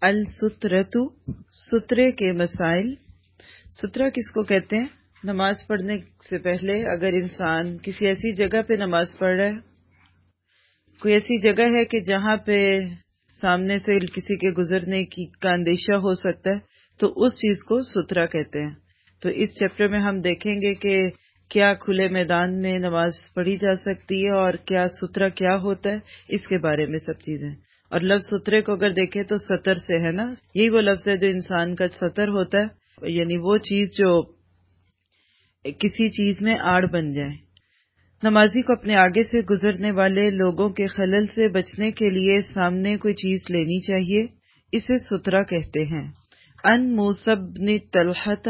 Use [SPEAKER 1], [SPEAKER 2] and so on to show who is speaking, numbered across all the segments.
[SPEAKER 1] السطرۃ، سترے کے مسائل۔ سترہ کس کو کہتے ہیں؟ نماز پڑھنے سے پہلے اگر انسان کسی ایسی جگہ پہ نماز پڑھ رہا ہے، کوئی ایسی جگہ ہے کہ جہاں پہ سامنے سے کسی کے گزرنے کا اندیشہ ہو سکتا ہے، تو اس چیز کو سترہ کہتے ہیں۔ تو اس چیپٹر میں ہم دیکھیں گے کہ کیا کھلے میدان میں نماز پڑھی جا سکتی ہے اور کیا سترہ کیا ہوتا ہے، اس کے بارے میں سب چیزیں۔ اور لفظ سترے کو اگر دیکھیں تو سطر سے ہے نا، یہی وہ لفظ ہے جو انسان کا سطر ہوتا ہے، یعنی وہ چیز جو کسی چیز میں آڑ بن جائے۔ نمازی کو اپنے آگے سے گزرنے والے لوگوں کے خلل سے بچنے کے لیے سامنے کوئی چیز لینی چاہیے، اسے سترہ کہتے ہیں۔ ان موسیٰ بن طلحہ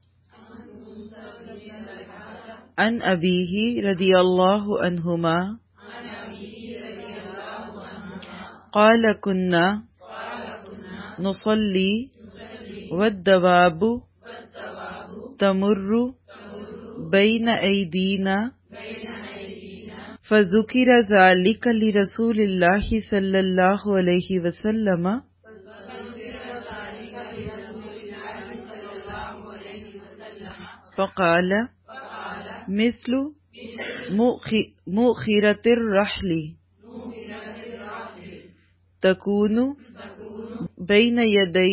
[SPEAKER 1] ان ابیہ رضی اللہ عنہما قال كنا نصلي والدواب تمر بين أيدينا فذكر ذلك لرسول الله صلى الله عليه وسلم فقال مثل مؤخرة الرحل تكون بين يدي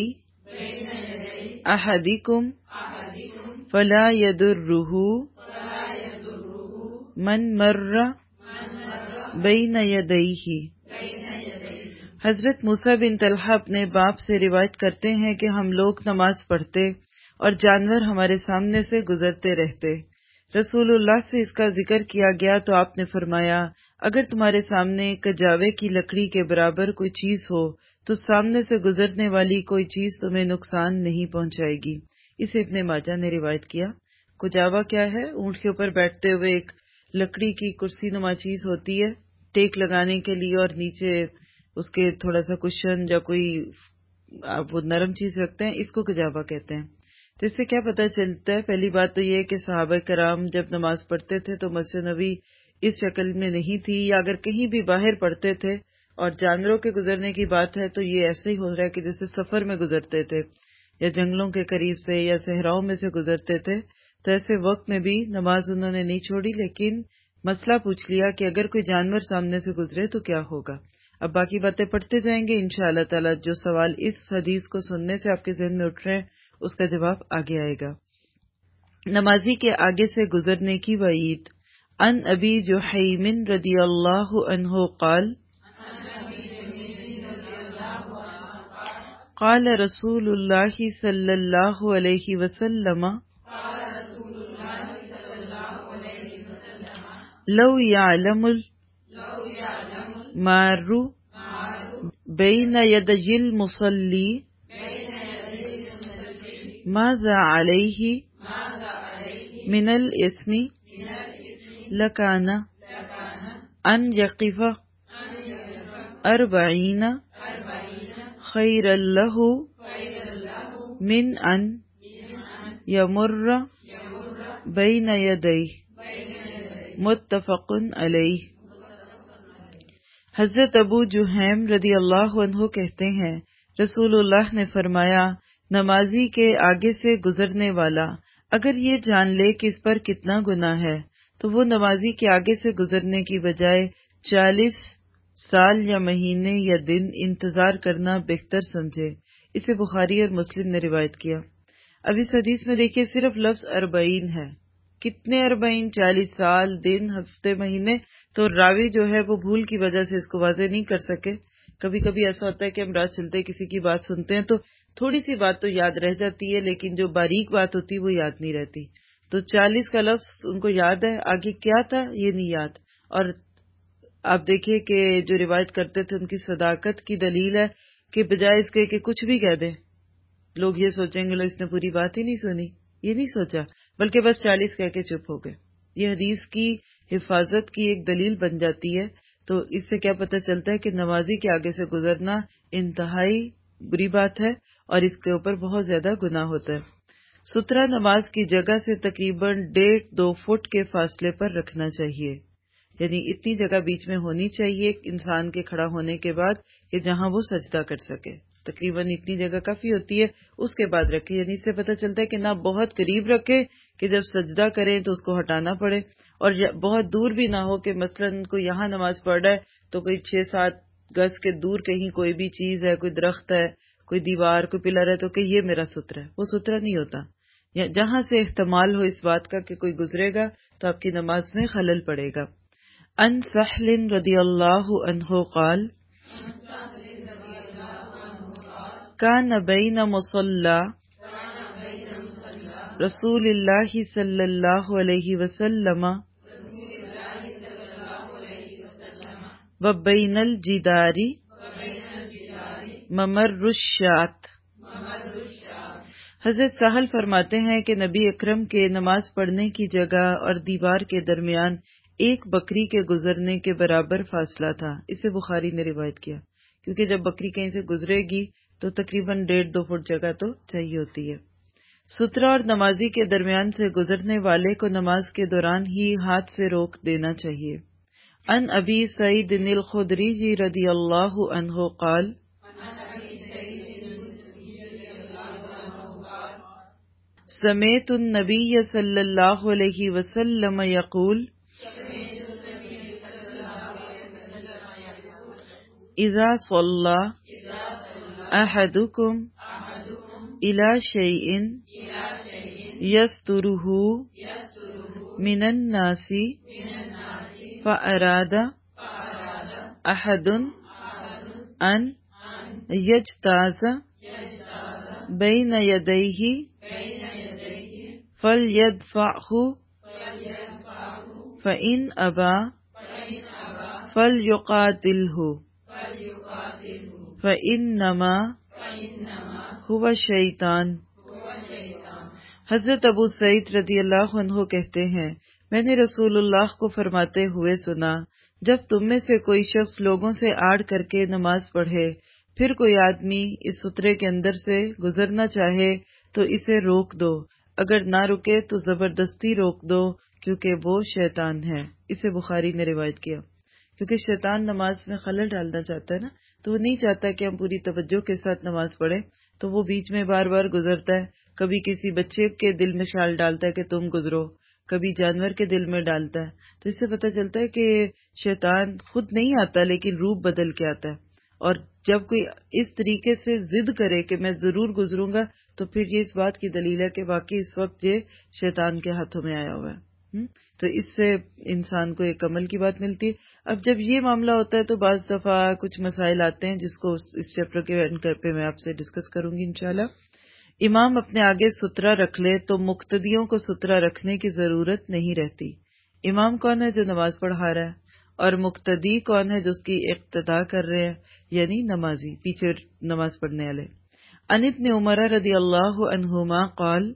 [SPEAKER 1] أحدكم فلا يضره من مر بين يديه۔ حضرت موسیٰ بن طلحہ اپنے باپ سے روایت کرتے ہیں کہ ہم لوگ نماز پڑھتے اور جانور ہمارے سامنے سے گزرتے رہتے۔ رسول اللہ سے اس کا ذکر کیا گیا تو آپ نے فرمایا، اگر تمہارے سامنے کجاوے کی لکڑی کے برابر کوئی چیز ہو تو سامنے سے گزرنے والی کوئی چیز تمہیں نقصان نہیں پہنچائے گی۔ اسے ابن ماجہ نے روایت کیا۔ کجاوا کیا ہے؟ اونٹ کے اوپر بیٹھتے ہوئے ایک لکڑی کی کرسی نما چیز ہوتی ہے ٹیک لگانے کے لیے، اور نیچے اس کے تھوڑا سا کشن یا کوئی آپ وہ نرم چیز رکھتے ہیں، اس کو کجاوا کہتے ہیں۔ تو اس سے کیا پتہ چلتا ہے؟ پہلی بات تو یہ ہے کہ صحابہ کرام جب نماز پڑھتے تھے تو مسجد نبوی اس شکل میں نہیں تھی، یا اگر کہیں بھی باہر پڑھتے تھے اور جانوروں کے گزرنے کی بات ہے تو یہ ایسے ہی ہو رہا ہے کہ جیسے سفر میں گزرتے تھے یا جنگلوں کے قریب سے یا صحراؤں میں سے گزرتے تھے، تو ایسے وقت میں بھی نماز انہوں نے نہیں چھوڑی، لیکن مسئلہ پوچھ لیا کہ اگر کوئی جانور سامنے سے گزرے تو کیا ہوگا۔ اب باقی باتیں پڑھتے جائیں گے انشاءاللہ تعالی۔ جو سوال اس حدیث کو سننے سے آپ کے ذہن میں اٹھ رہے ہیں اس کا جواب آگے آئے گا۔ نمازی کے آگے سے گزرنے کی وعید۔ ان ابی جحیم رضی اللہ عنہ قال قال رسول اللہ صلی اللہ علیہ وسلم لو يعلم المار بين يدي المصلي ماذا عليه من الإثم لكان أن يقف 40 خيرا له من أن يمر بين يديه، متفق علیہ۔ حضرت ابو جہیم رضی اللہ عنہ کہتے ہیں، رسول اللہ نے فرمایا، نمازی کے آگے سے گزرنے والا اگر یہ جان لے کہ اس پر کتنا گناہ ہے تو وہ نمازی کے آگے سے گزرنے کی بجائے 40 سال یا مہینے یا دن انتظار کرنا بہتر سمجھے۔ اسے بخاری اور مسلم نے روایت کیا۔ اب اس حدیث میں دیکھیے صرف لفظ 40 ہے۔ کتنے 40؟ 40 سال، دن، ہفتے، مہینے۔ تو راوی جو ہے وہ بھول کی وجہ سے اس کو واضح نہیں کر سکے۔ کبھی کبھی ایسا ہوتا ہے کہ ہم راہ چلتے کسی کی بات سنتے ہیں تو تھوڑی سی بات تو یاد رہ جاتی ہے، لیکن جو باریک بات ہوتی ہے وہ یاد نہیں رہتی۔ تو 40 کا لفظ ان کو یاد ہے، آگے کیا تھا یہ نہیں یاد۔ اور آپ دیکھیے کہ جو روایت کرتے تھے ان کی صداقت کی دلیل ہے کہ بجائے اس کے کہ کچھ بھی کہہ دیں، لوگ یہ سوچیں گے لو اس نے پوری بات ہی نہیں سنی، یہ نہیں سوچا، بلکہ بس 40 کہہ کے چپ ہو گئے۔ یہ حدیث کی حفاظت کی ایک دلیل بن جاتی ہے۔ تو اس سے کیا پتہ چلتا ہے کہ نمازی کے آگے سے گزرنا انتہائی بری بات ہے اور اس کے اوپر بہت زیادہ گناہ ہوتا ہے۔ سترہ نماز کی جگہ سے تقریباً 1.5-2 فٹ کے فاصلے پر رکھنا چاہیے، یعنی اتنی جگہ بیچ میں ہونی چاہیے انسان کے کھڑا ہونے کے بعد کہ جہاں وہ سجدہ کر سکے تقریباً اتنی جگہ کافی ہوتی ہے، اس کے بعد رکھے. یعنی اس سے پتہ چلتا ہے کہ نہ بہت قریب رکھے کہ جب سجدہ کریں تو اس کو ہٹانا پڑے، اور بہت دور بھی نہ ہو کہ مثلاً کوئی یہاں نماز پڑھ رہا ہے تو کوئی 6-7 گز کے دور کہیں کوئی بھی چیز ہے، کوئی درخت ہے، کوئی دیوار، کوئی پلر ہے، تو کہ یہ میرا ستر ہے. وہ سترا نہیں ہوتا. جہاں سے احتمال ہو اس بات کا کہ کوئی گزرے گا تو آپ کی نماز میں خلل پڑے گا. ان سہل رضی اللہ عنہ قال کان بین مصلی رسول اللہ صلی اللہ علیہ وسلم وبین الجدار ممر الشاة. حضرت سہل فرماتے ہیں کہ نبی اکرم کے نماز پڑھنے کی جگہ اور دیوار کے درمیان ایک بکری کے گزرنے کے برابر فاصلہ تھا. اسے بخاری نے روایت کیا، کیونکہ جب بکری کہیں سے گزرے گی تو تقریباً 1.5-2 فٹ جگہ تو چاہیے ہوتی ہے. سترہ اور نمازی کے درمیان سے گزرنے والے کو نماز کے دوران ہی ہاتھ سے روک دینا چاہیے. ان ابی سعید الخدری رضی اللہ عنہ قال سمعت النبی صلی اللہ علیہ وسلم یقول اذا صلی احدکم الى شیء یسترہ من الناس فاراد احد ان یجتاز بین یدیہ فَلْيَدْفَعْهُ فَإِنْ أَبَى فَلْيُقَاتِلْهُ فَإِنَّمَا هُوَ شَيْطَانٌ. حضرت ابو سعید رضی اللہ عنہ کہتے ہیں، میں نے رسول اللہ کو فرماتے ہوئے سنا، جب تم میں سے کوئی شخص لوگوں سے آڑ کر کے نماز پڑھے، پھر کوئی آدمی اس سترے کے اندر سے گزرنا چاہے تو اسے روک دو، اگر نہ رکے تو زبردستی روک دو، کیونکہ وہ شیطان ہے. اسے بخاری نے روایت کیا. کیونکہ شیطان نماز میں خلل ڈالنا چاہتا ہے نا، تو وہ نہیں چاہتا کہ ہم پوری توجہ کے ساتھ نماز پڑھیں، تو وہ بیچ میں بار بار گزرتا ہے. کبھی کسی بچے کے دل میں خیال ڈالتا ہے کہ تم گزرو، کبھی جانور کے دل میں ڈالتا ہے. تو اس سے پتہ چلتا ہے کہ شیطان خود نہیں آتا لیکن روپ بدل کے آتا ہے. اور جب کوئی اس طریقے سے ضد کرے کہ میں ضرور گزروں گا، تو پھر یہ اس بات کی دلیل ہے کہ واقعی اس وقت یہ شیطان کے ہاتھوں میں آیا ہوا ہے. تو اس سے انسان کو ایک عمل کی بات ملتی ہے. اب جب یہ معاملہ ہوتا ہے تو بعض دفعہ کچھ مسائل آتے ہیں جس کو اس چیپٹر کے اینڈ پہ میں آپ سے ڈسکس کروں گی انشاءاللہ. امام اپنے آگے سترہ رکھ لے تو مقتدیوں کو سترہ رکھنے کی ضرورت نہیں رہتی. امام کون ہے؟ جو نماز پڑھا رہا ہے. اور مقتدی کون ہے؟ جو اس کی اقتداء کر رہے ہیں، یعنی نمازی، پیچھے نماز پڑھنے والے. عن ابن عمر رضی اللہ عنہما قال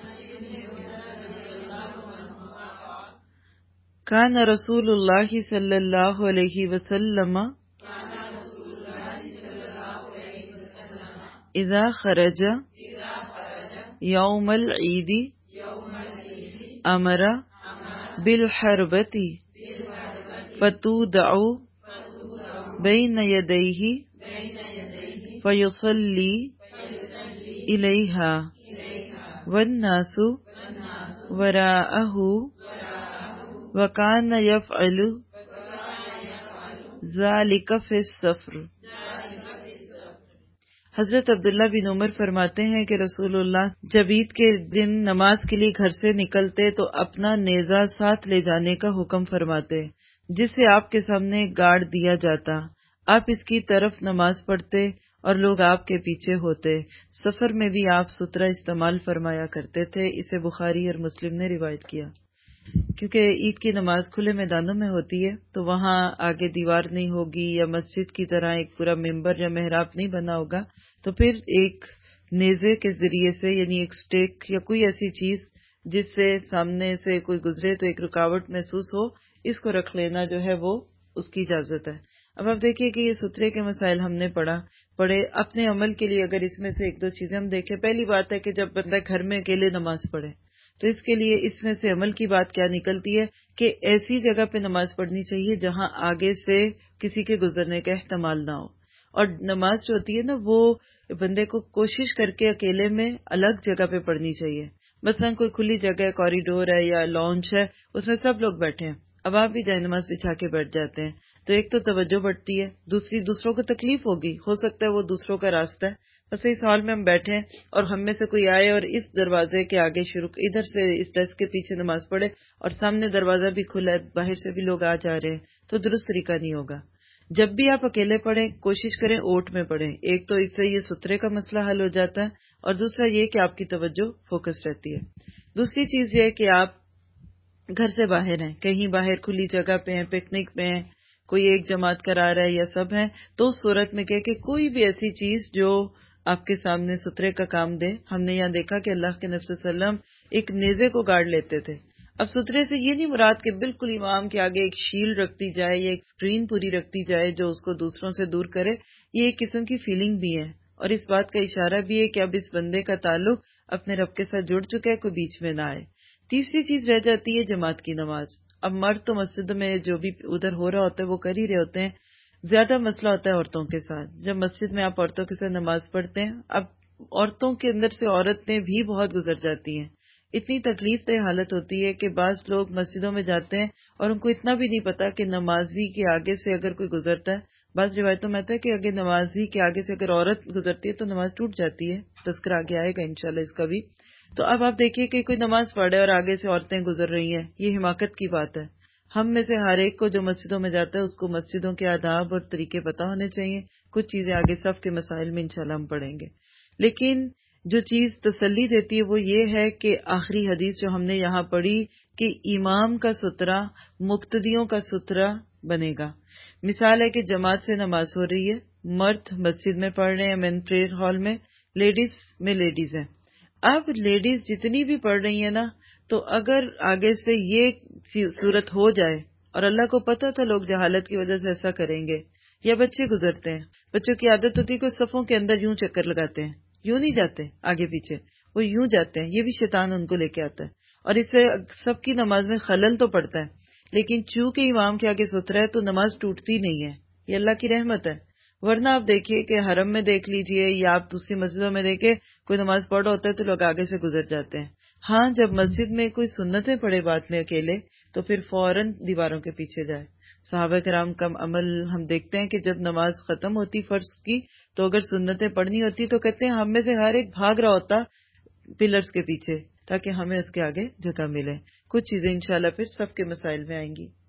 [SPEAKER 1] کان رسول اللہ صلی اللہ علیہ وسلم اذا خرج یوم العید امر بالحربۃ فتودع بین یدیہ فیصلی الیہا والناس وراءہ وکان یفعل ذلک فی السفر. حضرت عبداللہ بن عمر فرماتے ہیں کہ رسول اللہ جب عید کے دن نماز کے لیے گھر سے نکلتے تو اپنا نیزہ ساتھ لے جانے کا حکم فرماتے، جسے آپ کے سامنے گاڑ دیا جاتا. آپ اس کی طرف نماز پڑھتے اور لوگ آپ کے پیچھے ہوتے. سفر میں بھی آپ سترہ استعمال فرمایا کرتے تھے. اسے بخاری اور مسلم نے روایت کیا. کیونکہ عید کی نماز کھلے میدانوں میں ہوتی ہے تو وہاں آگے دیوار نہیں ہوگی یا مسجد کی طرح ایک پورا ممبر یا محراب نہیں بنا ہوگا، تو پھر ایک نیزے کے ذریعے سے، یعنی ایک سٹیک یا کوئی ایسی چیز جس سے سامنے سے کوئی گزرے تو ایک رکاوٹ محسوس ہو، اس کو رکھ لینا جو ہے وہ اس کی اجازت ہے. اب آپ دیکھیے کہ یہ سترے کے مسائل ہم نے پڑھے اپنے عمل کے لیے. اگر اس میں سے ایک دو چیزیں ہم دیکھیں، پہلی بات ہے کہ جب بندہ گھر میں اکیلے نماز پڑھے تو اس کے لیے اس میں سے عمل کی بات کیا نکلتی ہے کہ ایسی جگہ پہ نماز پڑھنی چاہیے جہاں آگے سے کسی کے گزرنے کا احتمال نہ ہو. اور نماز جو ہوتی ہے نا وہ بندے کو کوشش کر کے اکیلے میں الگ جگہ پہ پڑھنی چاہیے. مثلا کوئی کھلی جگہ ہے، کوریڈور ہے یا لانچ ہے، اس میں سب لوگ بیٹھے ہیں، اب آپ بھی جائے نماز بچھا کے بیٹھ جاتے ہیں تو ایک تو توجہ بڑھتی ہے، دوسری دوسروں کو تکلیف ہوگی، ہو سکتا ہے وہ دوسروں کا راستہ ہے. بس اس ہال میں ہم بیٹھے ہیں اور ہم میں سے کوئی آئے اور اس دروازے کے آگے شروع ادھر سے اس ڈیسک کے پیچھے نماز پڑھے اور سامنے دروازہ بھی کھلا ہے، باہر سے بھی لوگ آ جا رہے ہیں، تو درست طریقہ نہیں ہوگا. جب بھی آپ اکیلے پڑھیں کوشش کریں اوٹ میں پڑھیں. ایک تو اس سے یہ سترے کا مسئلہ حل ہو جاتا ہے اور دوسرا یہ کہ آپ کی توجہ فوکس رہتی ہے. دوسری چیز یہ ہے کہ آپ گھر سے باہر ہیں، کہیں باہر کھلی جگہ پہ ہیں، پکنک پہ ہیں، کوئی ایک جماعت کرا رہا ہے یا سب ہیں، تو اس صورت میں کہ کوئی بھی ایسی چیز جو آپ کے سامنے سترے کا کام دے. ہم نے یہاں دیکھا کہ اللہ کے نبی صلی اللہ علیہ وسلم ایک نیزے کو گاڑ لیتے تھے. اب سترے سے یہ نہیں مراد کہ بالکل امام کے آگے ایک شیلڈ رکھتی جائے یا ایک اسکرین پوری رکھتی جائے جو اس کو دوسروں سے دور کرے. یہ ایک قسم کی فیلنگ بھی ہے اور اس بات کا اشارہ بھی ہے کہ اب اس بندے کا تعلق اپنے رب کے ساتھ جڑ چکا ہے، کوئی بیچ میں نہ آئے. تیسری چیز رہ جاتی ہے جماعت کی نماز. اب مرد تو مسجد میں جو بھی ادھر ہو رہا ہوتا ہے وہ کر ہی رہے ہوتے ہیں، زیادہ مسئلہ ہوتا ہے عورتوں کے ساتھ. جب مسجد میں آپ عورتوں کے ساتھ نماز پڑھتے ہیں، اب عورتوں کے اندر سے عورتیں بھی بہت گزر جاتی ہیں. اتنی تکلیف دہ حالت ہوتی ہے کہ بعض لوگ مسجدوں میں جاتے ہیں اور ان کو اتنا بھی نہیں پتا کہ نمازی کے آگے سے اگر کوئی گزرتا ہے، بعض روایتوں میں آتا ہے کہ اگر نمازی کے آگے سے اگر عورت گزرتی ہے تو نماز ٹوٹ جاتی ہے. تذکرہ آگے آئے گا انشاءاللہ اس کا بھی. تو اب آپ دیکھیے کہ کوئی نماز پڑھے اور آگے سے عورتیں گزر رہی ہیں، یہ حماقت کی بات ہے. ہم میں سے ہر ایک کو جو مسجدوں میں جاتا ہے اس کو مسجدوں کے آداب اور طریقے پتہ ہونے چاہیے. کچھ چیزیں آگے صف کے مسائل میں انشاءاللہ ہم پڑھیں گے. لیکن جو چیز تسلی دیتی ہے وہ یہ ہے کہ آخری حدیث جو ہم نے یہاں پڑھی کہ امام کا سترہ مقتدیوں کا سترہ بنے گا. مثال ہے کہ جماعت سے نماز ہو رہی ہے، مرد مسجد میں پڑھ رہے ہیں مین پریئر ہال میں، لیڈیز ہیں. اب لیڈیز جتنی بھی پڑھ رہی ہیں نا، تو اگر آگے سے یہ صورت ہو جائے اور اللہ کو پتہ تھا لوگ جہالت کی وجہ سے ایسا کریں گے، یا بچے گزرتے ہیں، بچوں کی عادت ہوتی ہے کہ صفوں کے اندر یوں چکر لگاتے ہیں، یوں نہیں جاتے آگے پیچھے، وہ یوں جاتے ہیں. یہ بھی شیطان ان کو لے کے آتا ہے اور اس سے سب کی نماز میں خلل تو پڑتا ہے. لیکن چونکہ امام کے آگے سترا ہے تو نماز ٹوٹتی نہیں ہے، یہ اللہ کی رحمت ہے. ورنہ آپ دیکھیے کہ حرم میں دیکھ لیجئے یا آپ دوسری مسجدوں میں دیکھیں کوئی نماز پڑھ رہا ہوتا ہے تو لوگ آگے سے گزر جاتے ہیں. ہاں جب مسجد میں کوئی سنتیں پڑھے بات میں اکیلے تو پھر فوراً دیواروں کے پیچھے جائے. صحابہ کرام کا عمل ہم دیکھتے ہیں کہ جب نماز ختم ہوتی فرض کی تو اگر سنتیں پڑھنی ہوتی تو کہتے ہیں ہم میں سے ہر ایک بھاگ رہا ہوتا پلرز کے پیچھے تاکہ ہمیں اس کے آگے جگہ ملے. کچھ چیزیں انشاءاللہ پھر سب کے مسائل میں آئیں گی.